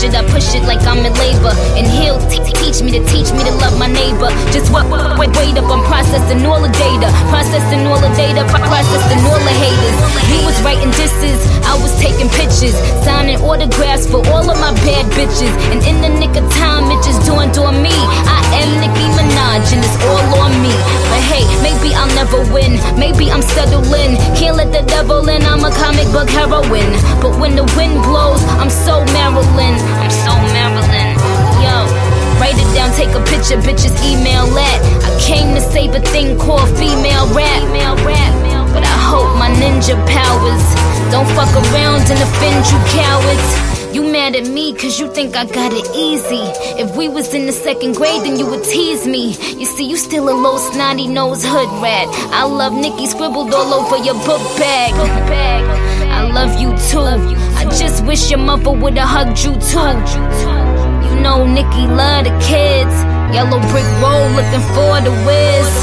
it, I push it like I'm in labor. And he'll teach me to love my neighbor. Just wait up, I'm processing all the data. Processing all the data, processing all the haters. He was writing disses, I was taking pictures, signing autographs for all of my bad bitches. And in the nick of time, it just dawned on me, I am Nicki Minaj and it's all on me. But hey, maybe I'll never win, maybe I'm settling. Can't let the devil in, I'm a comic book heroine. But when the wind blows, I'm so Marilyn. I'm so Marilyn. Yo, write it down, take a picture, bitches email that. I came to save a thing called female rap. But I hope my ninja powers don't fuck around and offend you cowards. You mad at me cause you think I got it easy. If we was in the second grade then you would tease me. You see, you still a little snotty nose hood rat. I love Nicki scribbled all over your book bag. I love you too. I just wish your mother would've hugged you too. You know Nicki love the kids. Yellow brick road looking for the whiz.